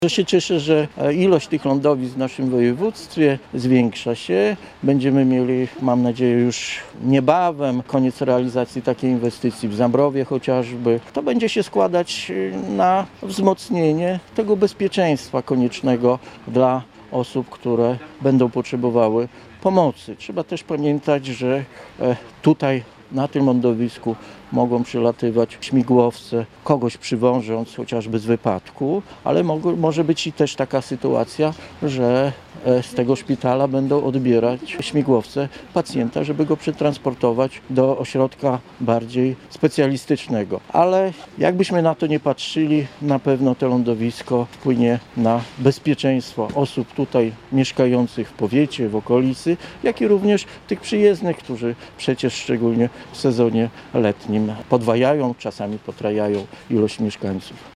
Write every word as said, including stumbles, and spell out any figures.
się cieszę, że ilość tych lądowisk w naszym województwie zwiększa się. Będziemy mieli, mam nadzieję, już niebawem koniec realizacji takiej inwestycji w Zambrowie chociażby. To będzie się składać na wzmocnienie tego bezpieczeństwa koniecznego dla osób, które będą potrzebowały pomocy. Trzeba też pamiętać, że tutaj na tym lądowisku mogą przylatywać śmigłowce, kogoś przywożąc chociażby z wypadku, ale mogą, może być i też taka sytuacja, że z tego szpitala będą odbierać śmigłowce pacjenta, żeby go przetransportować do ośrodka bardziej specjalistycznego. Ale jakbyśmy na to nie patrzyli, na pewno to lądowisko wpłynie na bezpieczeństwo osób tutaj mieszkających w powiecie, w okolicy, jak i również tych przyjezdnych, którzy przecież szczególnie w sezonie letnim podwajają, czasami potrajają ilość mieszkańców.